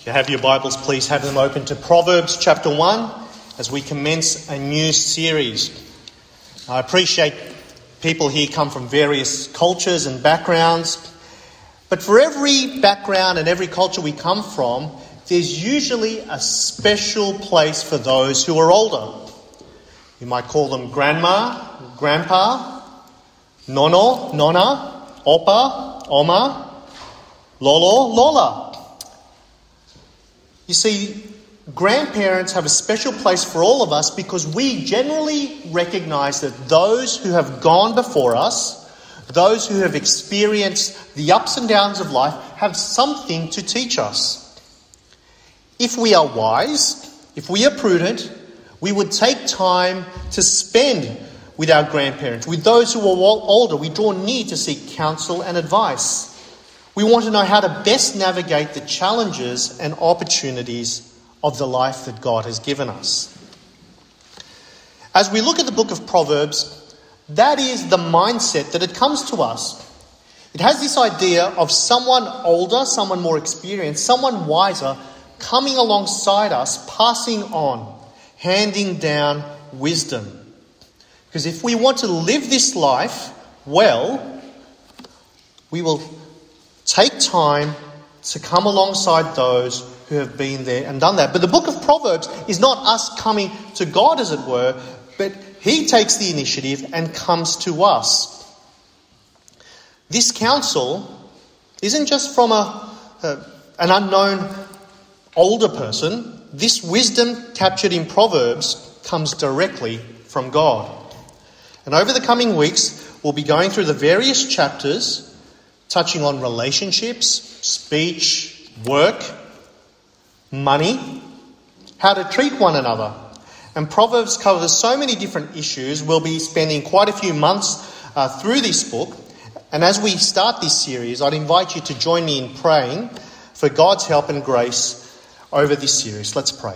If you have your Bibles, please have them open to Proverbs chapter 1 as we commence a new series. I appreciate people here come from various cultures and backgrounds, but for every background and every culture we come from, there's usually a special place for those who are older. You might call them grandma, grandpa, nono, nonna, opa, oma, lolo, lola. You see, grandparents have a special place for all of us because we generally recognise that those who have gone before us, those who have experienced the ups and downs of life, have something to teach us. If we are wise, if we are prudent, we would take time to spend with our grandparents, with those who are older. We draw near to seek counsel and advice. We want to know how to best navigate the challenges and opportunities of the life that God has given us. As we look at the book of Proverbs, that is the mindset that it comes to us. It has this idea of someone older, someone more experienced, someone wiser coming alongside us, passing on, handing down wisdom. Because if we want to live this life well, we will take time to come alongside those who have been there and done that. But the book of Proverbs is not us coming to God, as it were, but he takes the initiative and comes to us. This counsel isn't just from an unknown older person. This wisdom captured in Proverbs comes directly from God. And over the coming weeks, we'll be going through the various chapters touching on relationships, speech, work, money, how to treat one another. And Proverbs covers so many different issues. We'll be spending quite a few months through this book. And as we start this series, I'd invite you to join me in praying for God's help and grace over this series. Let's pray.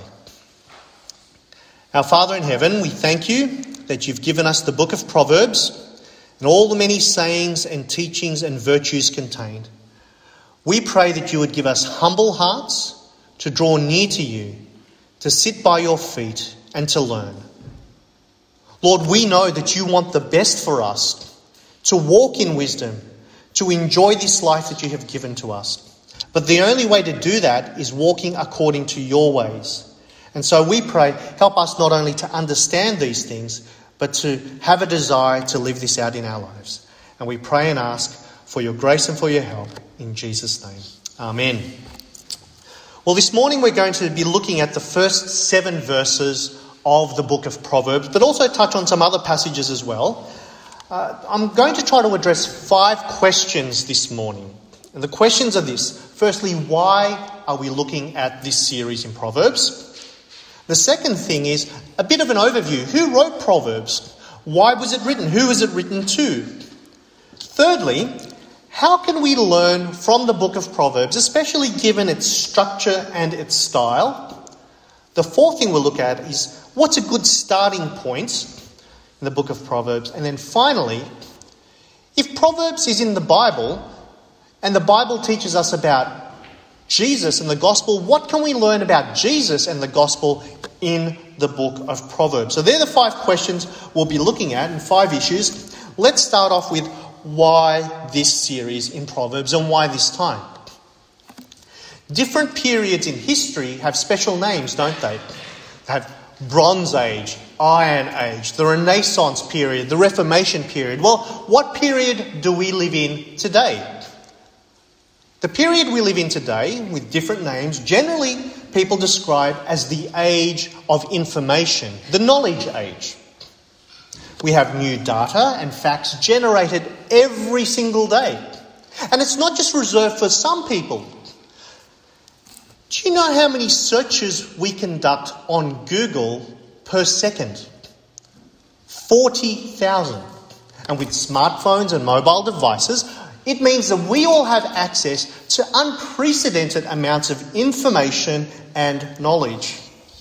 Our Father in heaven, we thank you that you've given us the book of Proverbs and all the many sayings and teachings and virtues contained. We pray that you would give us humble hearts to draw near to you, to sit by your feet and to learn. Lord, we know that you want the best for us, to walk in wisdom, to enjoy this life that you have given to us. But the only way to do that is walking according to your ways. And so we pray, help us not only to understand these things, but to have a desire to live this out in our lives. And we pray and ask for your grace and for your help in Jesus' name. Amen. Well, this morning we're going to be looking at the first 7 verses of the book of Proverbs, but also touch on some other passages as well. I'm going to try to address 5 questions this morning. And the questions are this. Firstly, why are we looking at this series in Proverbs? The second thing is a bit of an overview. Who wrote Proverbs? Why was it written? Who was it written to? Thirdly, how can we learn from the book of Proverbs, especially given its structure and its style? The fourth thing we'll look at is what's a good starting point in the book of Proverbs? And then finally, if Proverbs is in the Bible and the Bible teaches us about Jesus and the gospel, what can we learn about Jesus and the gospel in the book of Proverbs? So they're the 5 questions we'll be looking at and 5 issues. Let's start off with why this series in Proverbs and why this time. Different periods in history have special names, don't they? They have Bronze Age, Iron Age, the Renaissance period, the Reformation period. Well, what period do we live in today? The period we live in today, with different names, generally people describe as the age of information, the knowledge age. We have new data and facts generated every single day. And it's not just reserved for some people. Do you know how many searches we conduct on Google per second? 40,000. And with smartphones and mobile devices, it means that we all have access to unprecedented amounts of information and knowledge.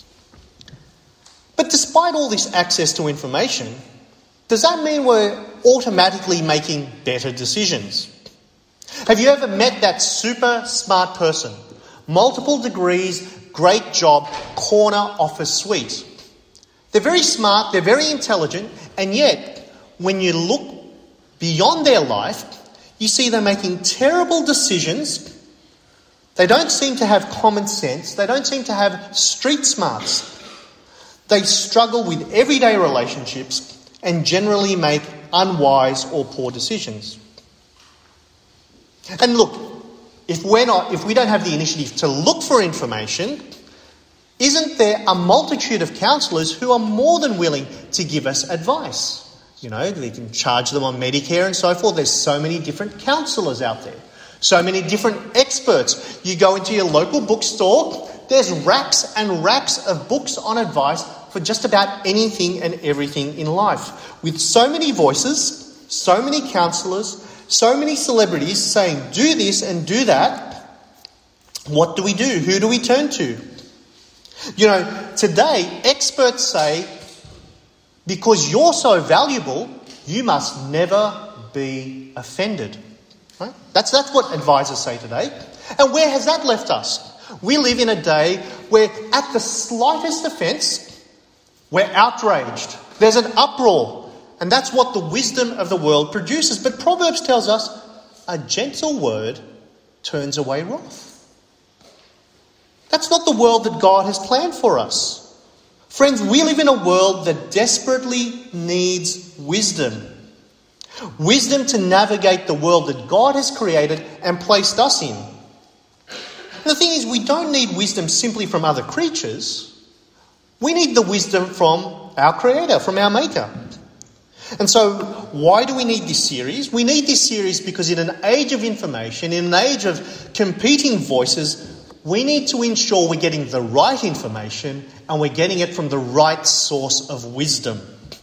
But despite all this access to information, does that mean we're automatically making better decisions? Have you ever met that super smart person, multiple degrees, great job, corner office suite. They're very smart, they're very intelligent, and yet, when you look beyond their life, you see they're making terrible decisions. They don't seem to have common sense. They don't seem to have street smarts. They struggle with everyday relationships and generally make unwise or poor decisions. And look, if we don't have the initiative to look for information, isn't there a multitude of counsellors who are more than willing to give us advice? You know, we can charge them on Medicare and so forth. There's so many different counsellors out there. So many different experts. You go into your local bookstore, there's racks and racks of books on advice for just about anything and everything in life. With so many voices, so many counsellors, so many celebrities saying, do this and do that, what do we do? Who do we turn to? You know, today, experts say, because you're so valuable, you must never be offended. Right? That's what advisors say today. And where has that left us? We live in a day where at the slightest offence, we're outraged. There's an uproar. And that's what the wisdom of the world produces. But Proverbs tells us a gentle word turns away wrath. That's not the world that God has planned for us. Friends, we live in a world that desperately needs wisdom. Wisdom to navigate the world that God has created and placed us in. And the thing is, we don't need wisdom simply from other creatures. We need the wisdom from our Creator, from our Maker. And so, why do we need this series? We need this series because in an age of information, in an age of competing voices, we need to ensure we're getting the right information and we're getting it from the right source of wisdom.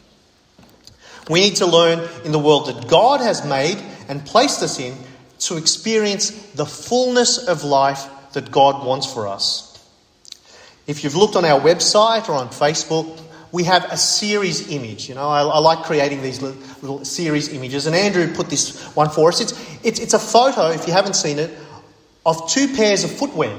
We need to learn in the world that God has made and placed us in to experience the fullness of life that God wants for us. If you've looked on our website or on Facebook, we have a series image. You know, I like creating these little series images, and Andrew put this one for us. It's a photo, if you haven't seen it, of two pairs of footwear.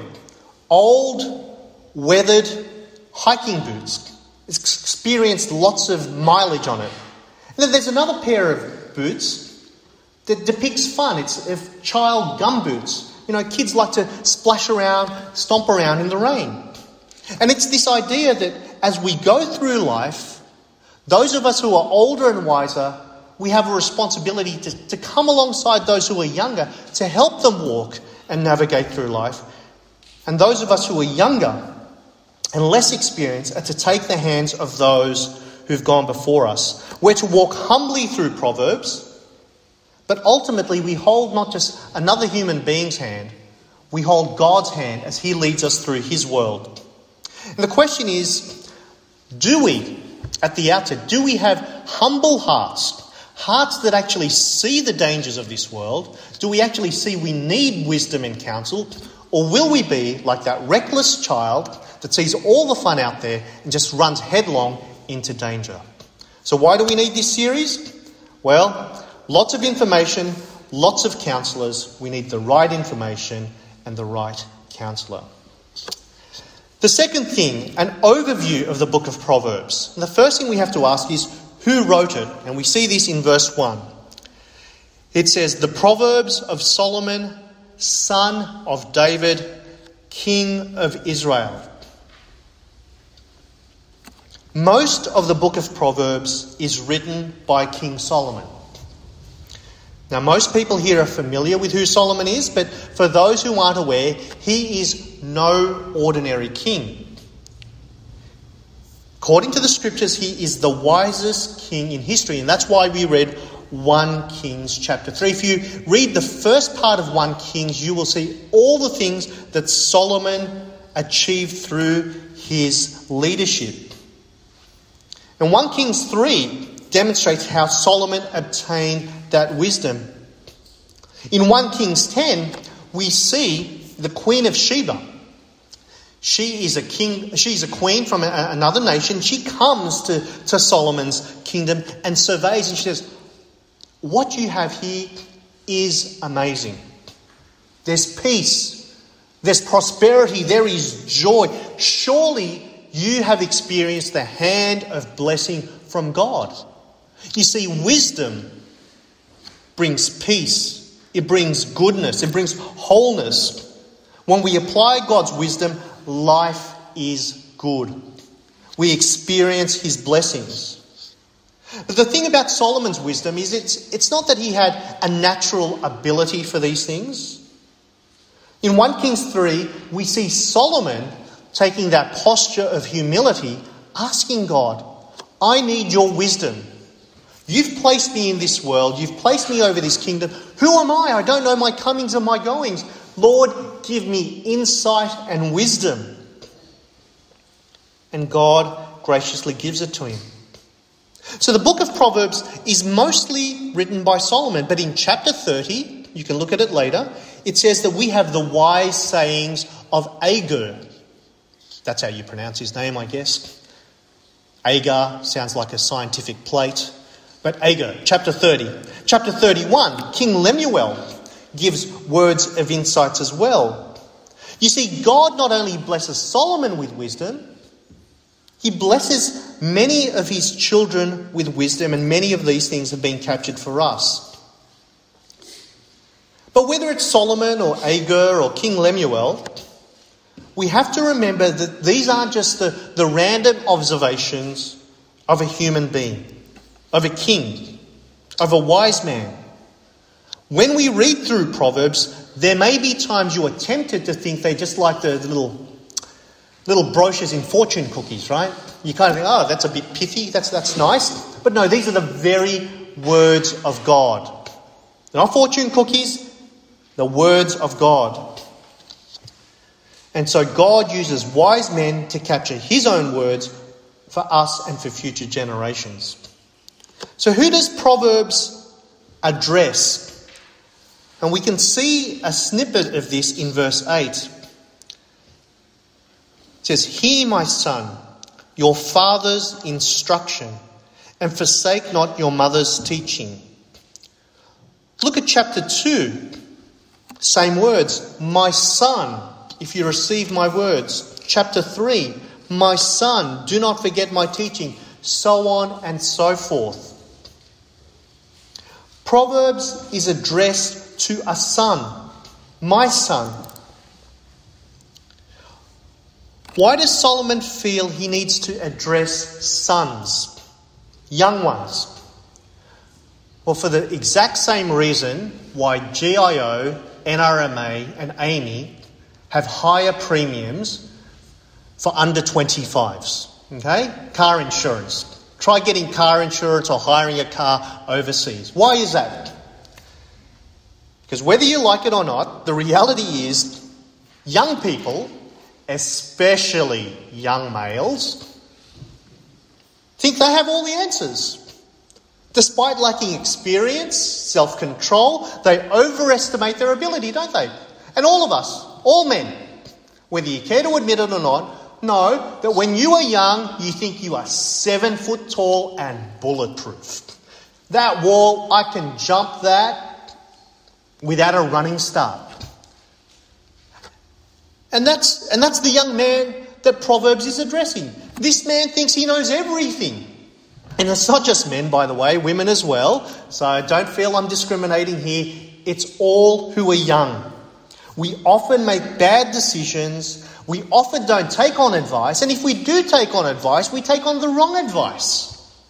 Old, weathered hiking boots. It's experienced lots of mileage on it. And then there's another pair of boots that depicts fun. It's child gum boots. You know, kids like to splash around, stomp around in the rain. And it's this idea that as we go through life, those of us who are older and wiser, we have a responsibility to come alongside those who are younger to help them walk and navigate through life. And those of us who are younger and less experienced are to take the hands of those who've gone before us. We're to walk humbly through Proverbs, but ultimately we hold not just another human being's hand, we hold God's hand as He leads us through His world. And the question is, do we, at the outset, do we have humble hearts? Hearts that actually see the dangers of this world? Do we actually see we need wisdom and counsel? Or will we be like that reckless child that sees all the fun out there and just runs headlong into danger? So why do we need this series? Well, lots of information, lots of counsellors. We need the right information and the right counsellor. The second thing, an overview of the book of Proverbs. And the first thing we have to ask is, who wrote it? And we see this in verse 1. It says, the Proverbs of Solomon, son of David, king of Israel. Most of the book of Proverbs is written by King Solomon. Now, most people here are familiar with who Solomon is, but for those who aren't aware, he is no ordinary king. According to the scriptures, he is the wisest king in history, and that's why we read 1 Kings chapter 3. If you read the first part of 1 Kings, you will see all the things that Solomon achieved through his leadership. And 1 Kings 3 demonstrates how Solomon obtained that wisdom. In 1 Kings 10, we see the Queen of Sheba. She's a queen from another nation. She comes to Solomon's kingdom and surveys, and she says, what you have here is amazing. There's peace. There's prosperity, there is joy. Surely you have experienced the hand of blessing from God. You see, wisdom brings peace, it brings goodness, it brings wholeness. When we apply God's wisdom, life is good. We experience his blessings. But the thing about Solomon's wisdom is it's not that he had a natural ability for these things. In 1 Kings 3, we see Solomon taking that posture of humility, asking God, I need your wisdom. You've placed me in this world. You've placed me over this kingdom. Who am I? I don't know my comings and my goings. Lord, give me insight and wisdom. And God graciously gives it to him. So the book of Proverbs is mostly written by Solomon, but in chapter 30, you can look at it later, it says that we have the wise sayings of Agur. That's how you pronounce his name, I guess. Agar sounds like a scientific plate. But Agur, chapter 30. Chapter 31, King Lemuel gives words of insights as well. You see, God not only blesses Solomon with wisdom, he blesses many of his children with wisdom, and many of these things have been captured for us. But whether it's Solomon or Agur or King Lemuel, we have to remember that these aren't just the random observations of a human being, of a king, of a wise man. When we read through Proverbs, there may be times you are tempted to think they're just like the little brochures in fortune cookies, right? You kind of think, oh, that's a bit pithy, that's nice. But no, these are the very words of God. They're not fortune cookies, the words of God. And so God uses wise men to capture his own words for us and for future generations. So who does Proverbs address? And we can see a snippet of this in verse 8. It says, hear, my son, your father's instruction, and forsake not your mother's teaching. Look at chapter 2. Same words. My son, if you receive my words. Chapter 3. My son, do not forget my teaching. So on and so forth. Proverbs is addressed to a son. My son. Why does Solomon feel he needs to address sons, young ones? Well, for the exact same reason why GIO, NRMA and AAMI have higher premiums for under 25s. Okay? Car insurance. Try getting car insurance or hiring a car overseas. Why is that? Because whether you like it or not, the reality is young people, especially young males, think they have all the answers. Despite lacking experience, self-control, they overestimate their ability, don't they? And all of us, all men, whether you care to admit it or not, know that when you are young, you think you are 7 foot tall and bulletproof. That wall, I can jump that without a running start. And that's the young man that Proverbs is addressing. This man thinks he knows everything. And it's not just men, by the way, women as well. So don't feel I'm discriminating here. It's all who are young. We often make bad decisions. We often don't take on advice. And if we do take on advice, we take on the wrong advice.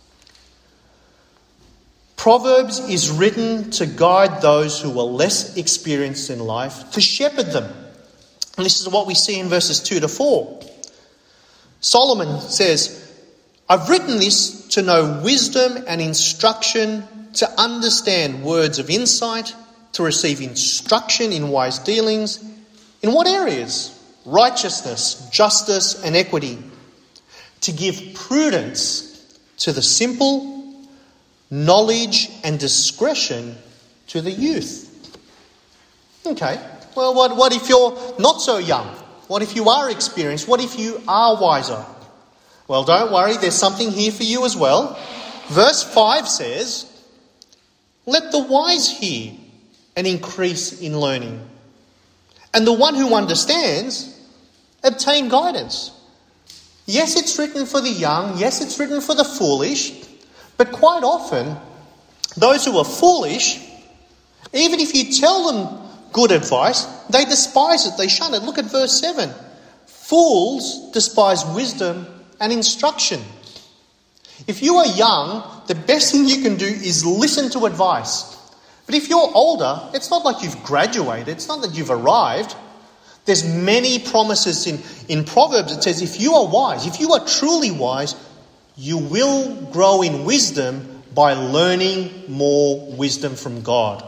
Proverbs is written to guide those who are less experienced in life, to shepherd them. And this is what we see in verses 2 to 4. Solomon says, I've written this to know wisdom and instruction, to understand words of insight, to receive instruction in wise dealings. In what areas? Righteousness, justice, and equity. To give prudence to the simple, knowledge and discretion to the youth. Okay, well, what if you're not so young? What if you are experienced? What if you are wiser? Well, don't worry, there's something here for you as well. Verse 5 says, let the wise hear and increase in learning, And the one who understands obtain guidance. Yes, it's written for the young. Yes, it's written for the foolish. But quite often, those who are foolish, even if you tell them good advice, they despise it. They shun it. Look at verse 7. Fools despise wisdom and instruction. If you are young, the best thing you can do is listen to advice. But if you're older, it's not like you've graduated. It's not that you've arrived. There's many promises in Proverbs. It says, if you are wise, if you are truly wise, you will grow in wisdom by learning more wisdom from God.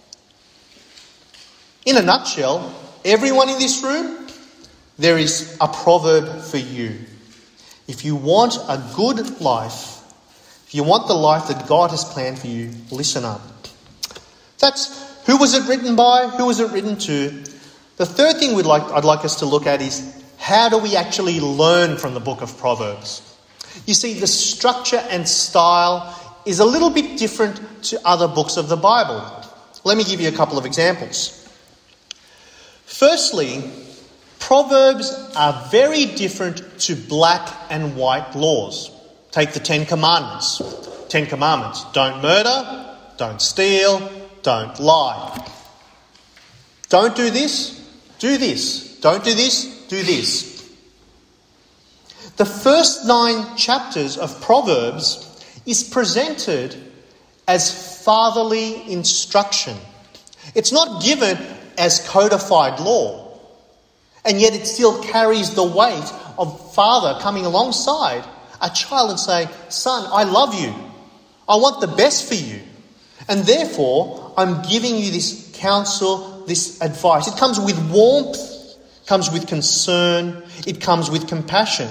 In a nutshell, everyone in this room, there is a proverb for you. If you want a good life, if you want the life that God has planned for you, listen up. That's who was it written by? Who was it written to? The third thing I'd like us to look at is how do we actually learn from the book of Proverbs? You see, the structure and style is a little bit different to other books of the Bible. Let me give you a couple of examples. Firstly, Proverbs are very different to black and white laws. Take the 10 Commandments. 10 Commandments. Don't murder, don't steal, don't lie. Don't do this, do this. Don't do this, do this. The first 9 chapters of Proverbs is presented as fatherly instruction. It's not given as codified law. And yet it still carries the weight of father coming alongside a child and saying, son, I love you. I want the best for you. And therefore, I'm giving you this counsel, this advice. It comes with warmth, comes with concern, it comes with compassion.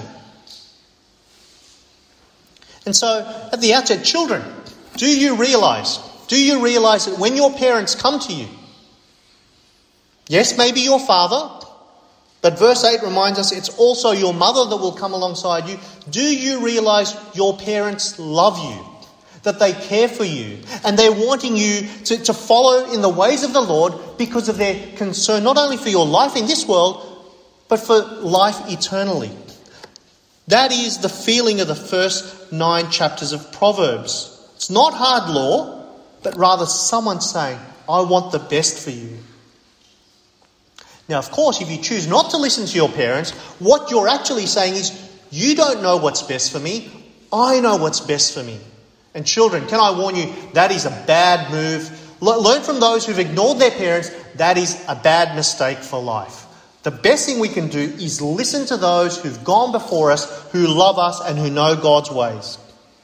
And so, at the outset, children, do you realise that when your parents come to you, yes, maybe your father, but verse 8 reminds us it's also your mother that will come alongside you. Do you realise your parents love you? That they care for you? And they're wanting you to follow in the ways of the Lord because of their concern, not only for your life in this world, but for life eternally. That is the feeling of the first 9 chapters of Proverbs. It's not hard law, but rather someone saying, I want the best for you. Now, of course, if you choose not to listen to your parents, what you're actually saying is, you don't know what's best for me, I know what's best for me. And children, can I warn you, that is a bad move. Learn from those who've ignored their parents, that is a bad mistake for life. The best thing we can do is listen to those who've gone before us, who love us and who know God's ways.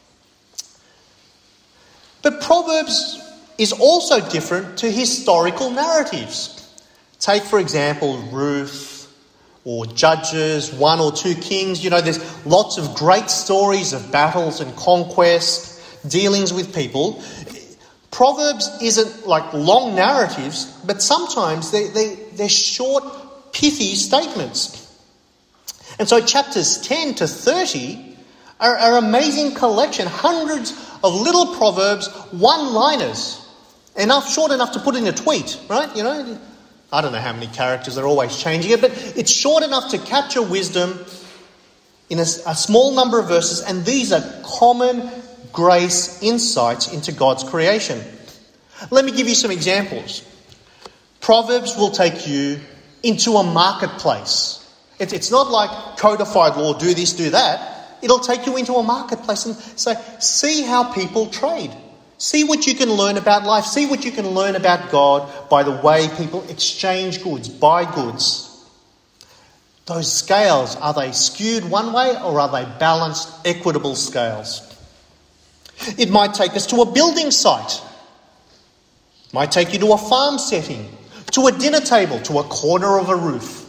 But Proverbs is also different to historical narratives. Take, for example, Ruth or Judges, 1 or 2 Kings. You know, there's lots of great stories of battles and conquest, dealings with people. Proverbs isn't like long narratives, but sometimes they're short, pithy statements. And so chapters 10 to 30 are an amazing collection, hundreds of little proverbs, one-liners, short enough to put in a tweet, right? You know, I don't know how many characters, they're always changing it, but it's short enough to capture wisdom in a small number of verses, and these are common grace insights into God's creation. Let me give you some examples. Proverbs will take you into a marketplace. It's not like codified law, do this, do that. It'll take you into a marketplace and say, see how people trade. See what you can learn about life. See what you can learn about God by the way people exchange goods, buy goods. Those scales, are they skewed one way or are they balanced, equitable scales? It might take us to a building site. It might take you to a farm setting, to a dinner table, to a corner of a roof.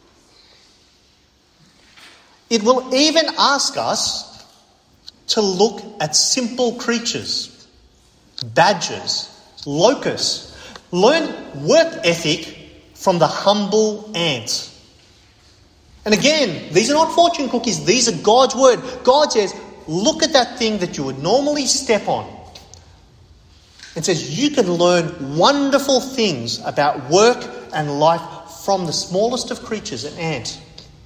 It will even ask us to look at simple creatures. Badgers, locusts. Learn work ethic from the humble ant. And again, these are not fortune cookies. These are God's word. God says, look at that thing that you would normally step on. It says you can learn wonderful things about work and life from the smallest of creatures, an ant.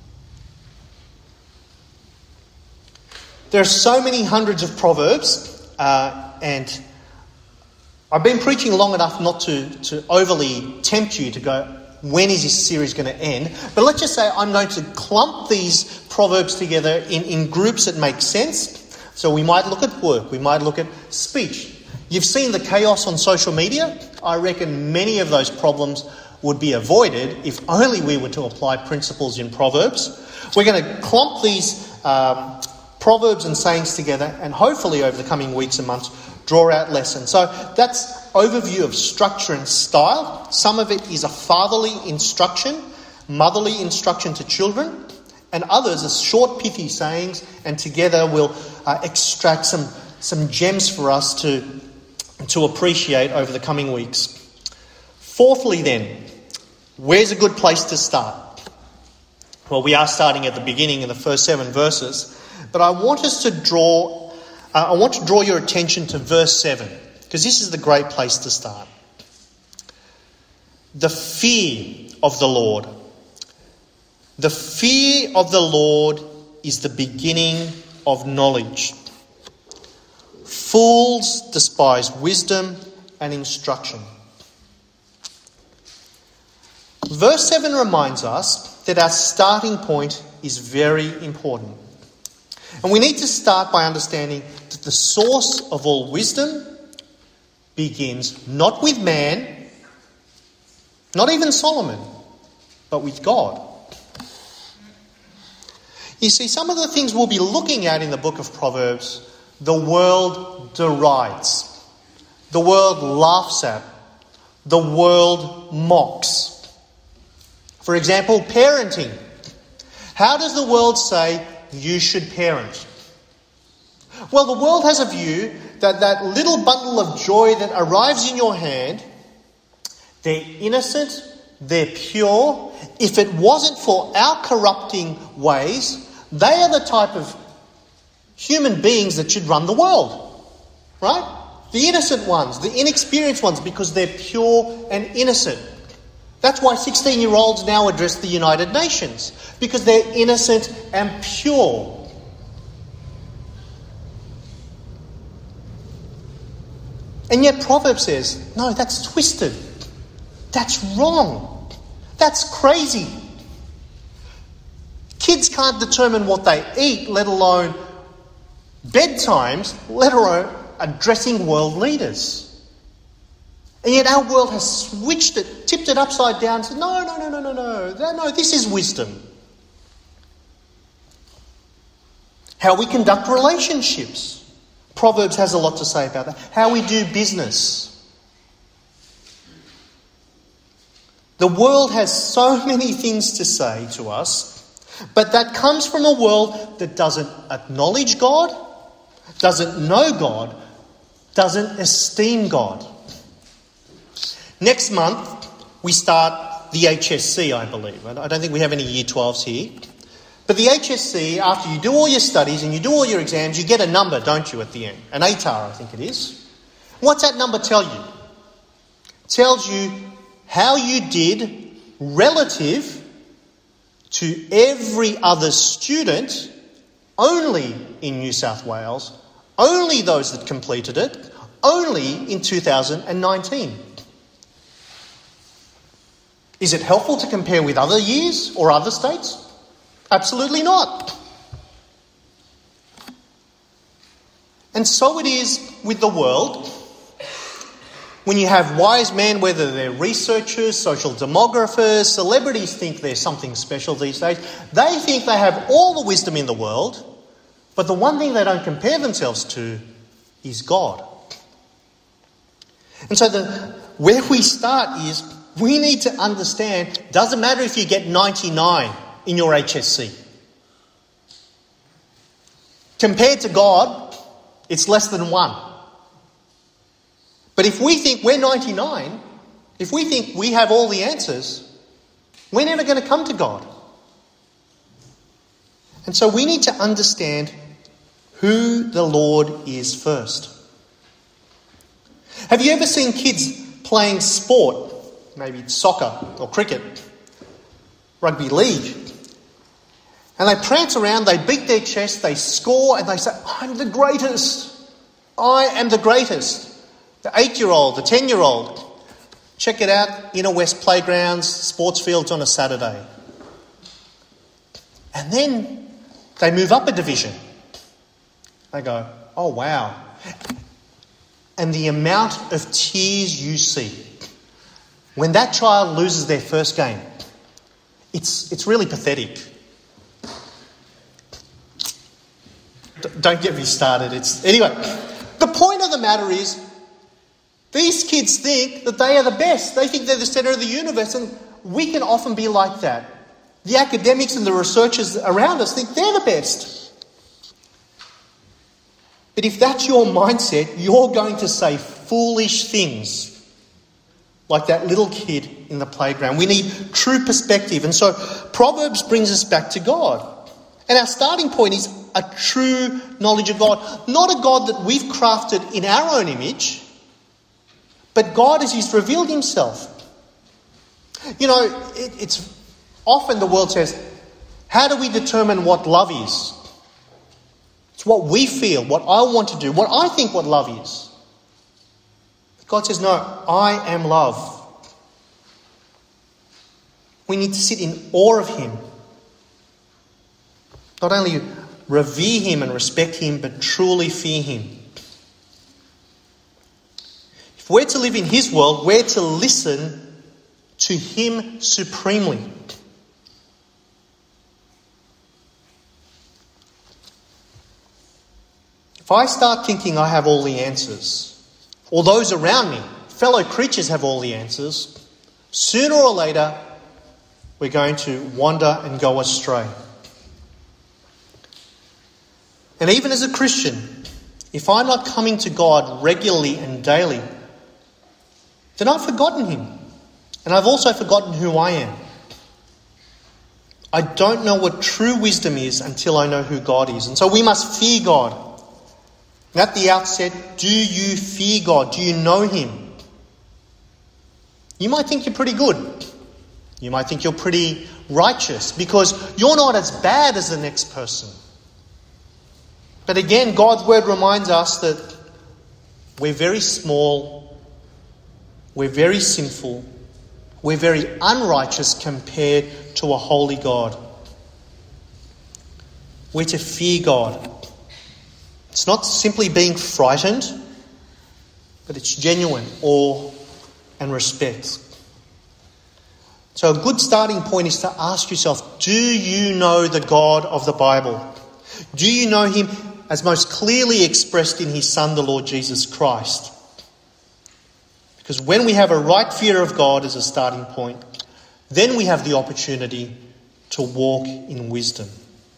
There are so many hundreds of proverbs, and I've been preaching long enough not to overly tempt you to go, when is this series going to end? But let's just say I'm going to clump these proverbs together in groups that make sense. So we might look at work, we might look at speech. You've seen the chaos on social media. I reckon many of those problems would be avoided if only we were to apply principles in Proverbs. We're going to clump these proverbs and sayings together, and hopefully over the coming weeks and months draw out lessons. So that's overview of structure and style. Some of it is a fatherly instruction, motherly instruction to children, and others are short, pithy sayings, and together we'll extract some gems for us to appreciate over the coming weeks. Fourthly then, where's a good place to start? Well, we are starting at the beginning in the first 7 verses, but I want to draw your attention to verse 7, because this is the great place to start. The fear of the Lord. The fear of the Lord is the beginning of knowledge. Fools despise wisdom and instruction. Verse 7 reminds us that our starting point is very important. And we need to start by understanding that the source of all wisdom begins not with man, not even Solomon, but with God. You see, some of the things we'll be looking at in the book of Proverbs, the world derides. The world laughs at. The world mocks. For example, parenting. How does the world say you should parent? Well, the world has a view that that little bundle of joy that arrives in your hand, they're innocent, they're pure. If it wasn't for our corrupting ways, they are the type of human beings that should run the world, right? The innocent ones, the inexperienced ones, because they're pure and innocent. That's why 16-year-olds now address the United Nations, because they're innocent and pure. And yet Proverbs says, no, that's twisted. That's wrong. That's crazy. Kids can't determine what they eat, let alone bedtimes, let alone addressing world leaders. And yet our world has switched it, tipped it upside down, and said, no, this is wisdom. How we conduct relationships. Proverbs has a lot to say about that. How we do business. The world has so many things to say to us, but that comes from a world that doesn't acknowledge God, doesn't know God, doesn't esteem God. Next month, we start the HSC, I believe. I don't think we have any Year 12s here. But the HSC, after you do all your studies and you do all your exams, you get a number, don't you, at the end? An ATAR, I think it is. What's that number tell you? It tells you how you did relative to every other student only in New South Wales, only those that completed it, only in 2019. Is it helpful to compare with other years or other states? Absolutely not. And so it is with the world. When you have wise men, whether they're researchers, social demographers, celebrities think they're something special these days. They think they have all the wisdom in the world, but the one thing they don't compare themselves to is God. And so where we start is we need to understand, doesn't matter if you get 99 in your HSC. Compared to God, it's less than 1. But if we think we're 99, if we think we have all the answers, we're never going to come to God. And so we need to understand who the Lord is first. Have you ever seen kids playing sport, maybe soccer or cricket, rugby league. And they prance around, they beat their chest, they score, and they say, I'm the greatest. I am the greatest. The 8-year-old, the 10-year-old. Check it out, Inner West playgrounds, sports fields on a Saturday. And then they move up a division. They go, oh wow. And the amount of tears you see when that child loses their first game, it's really pathetic. Don't get me started. Anyway, the point of the matter is, these kids think that they are the best. They think they're the centre of the universe, and we can often be like that. The academics and the researchers around us think they're the best. But if that's your mindset, you're going to say foolish things like that little kid in the playground. We need true perspective. And so Proverbs brings us back to God. And our starting point is a true knowledge of God. Not a God that we've crafted in our own image, but God as He's revealed Himself. You know, it's often the world says, how do we determine what love is? It's what we feel, what I want to do, what I think what love is. God says, no, I am love. We need to sit in awe of Him. Not only revere Him and respect Him, but truly fear Him. If we're to live in His world, we're to listen to Him supremely. If I start thinking I have all the answers, or those around me, fellow creatures have all the answers, sooner or later we're going to wander and go astray. And even as a Christian, if I'm not coming to God regularly and daily, then I've forgotten Him. And I've also forgotten who I am. I don't know what true wisdom is until I know who God is. And so we must fear God. And at the outset, do you fear God? Do you know Him? You might think you're pretty good. You might think you're pretty righteous because you're not as bad as the next person. But again, God's word reminds us that we're very small, we're very sinful, we're very unrighteous compared to a holy God. We're to fear God. It's not simply being frightened, but it's genuine awe and respect. So a good starting point is to ask yourself, do you know the God of the Bible? Do you know Him as most clearly expressed in His Son, the Lord Jesus Christ? Because when we have a right fear of God as a starting point, then we have the opportunity to walk in wisdom.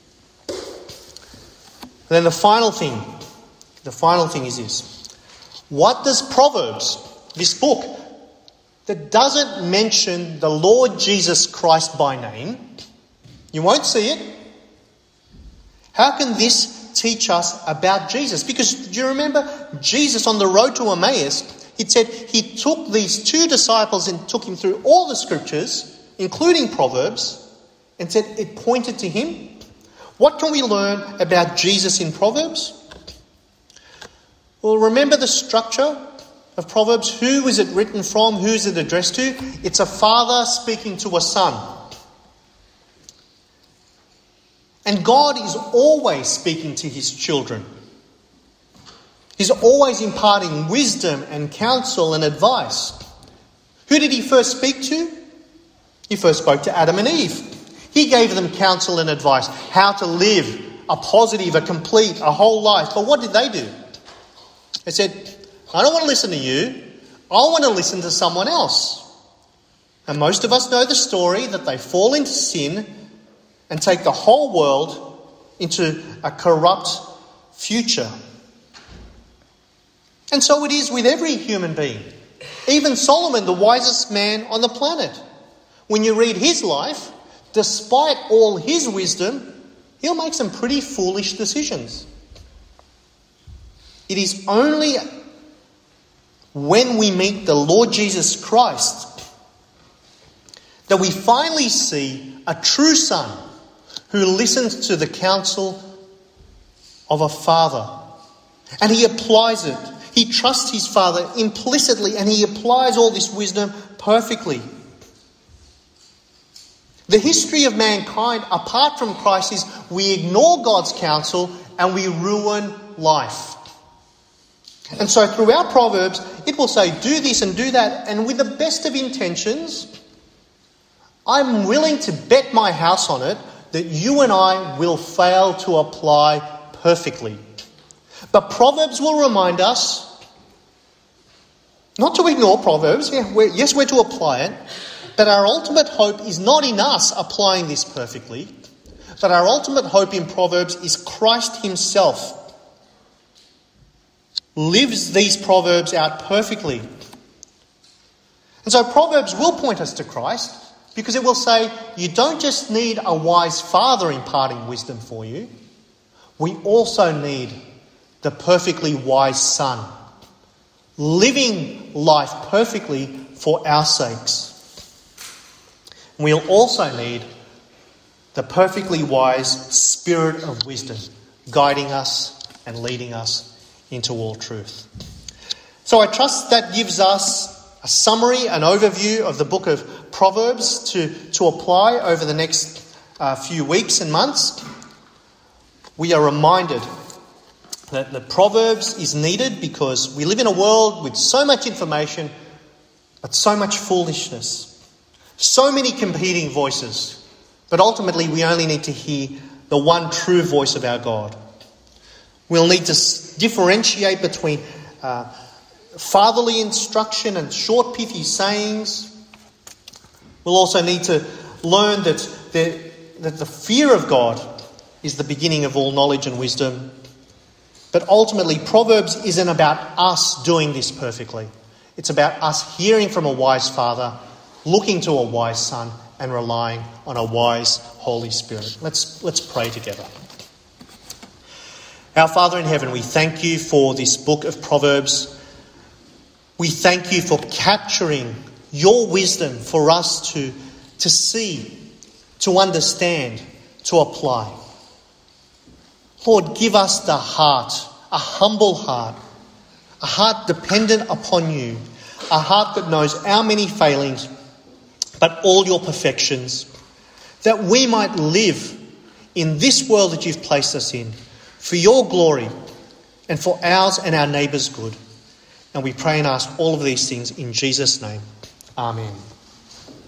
And then the final thing is this. What does Proverbs, this book, that doesn't mention the Lord Jesus Christ by name, you won't see it. How can this teach us about Jesus? Because do you remember Jesus on the road to Emmaus, it said He took these two disciples and took him through all the scriptures, including Proverbs, and said it pointed to Him. What can we learn about Jesus in Proverbs? Well, remember the structure of Proverbs? Who is it written from? Who is it addressed to? It's a father speaking to a son. And God is always speaking to His children. He's always imparting wisdom and counsel and advice. Who did He first speak to? He first spoke to Adam and Eve. He gave them counsel and advice, how to live a positive, a complete, a whole life. But what did they do? They said, I don't want to listen to you. I want to listen to someone else. And most of us know the story that they fall into sin and take the whole world into a corrupt future. And so it is with every human being. Even Solomon, the wisest man on the planet. When you read his life, despite all his wisdom, he'll make some pretty foolish decisions. It is only when we meet the Lord Jesus Christ that we finally see a true son who listens to the counsel of a father. And he applies it. He trusts his father implicitly and he applies all this wisdom perfectly. The history of mankind, apart from Christ, is we ignore God's counsel and we ruin life. And so throughout Proverbs, it will say, do this and do that. And with the best of intentions, I'm willing to bet my house on it that you and I will fail to apply perfectly. But Proverbs will remind us not to ignore Proverbs. Yes, we're to apply it. But our ultimate hope is not in us applying this perfectly. But our ultimate hope in Proverbs is Christ himself lives these Proverbs out perfectly. And so Proverbs will point us to Christ because it will say you don't just need a wise father imparting wisdom for you. We also need the perfectly wise son living life perfectly for our sakes. We'll also need the perfectly wise Spirit of wisdom guiding us and leading us into all truth. So I trust that gives us a summary, an overview of the book of Proverbs to apply over the next few weeks and months. We are reminded that the Proverbs is needed because we live in a world with so much information, but so much foolishness, so many competing voices. But ultimately, we only need to hear the one true voice of our God. We'll need to differentiate between fatherly instruction and short, pithy sayings. We'll also need to learn that the fear of God is the beginning of all knowledge and wisdom. But ultimately, Proverbs isn't about us doing this perfectly. It's about us hearing from a wise father, looking to a wise son, and relying on a wise Holy Spirit. Let's pray together. Our Father in heaven, we thank you for this book of Proverbs. We thank you for capturing your wisdom for us to see, to understand, to apply. Lord, give us the heart, a humble heart, a heart dependent upon you, a heart that knows our many failings, but all your perfections, that we might live in this world that you've placed us in, for your glory and for ours and our neighbours' good. And we pray and ask all of these things in Jesus' name. Amen.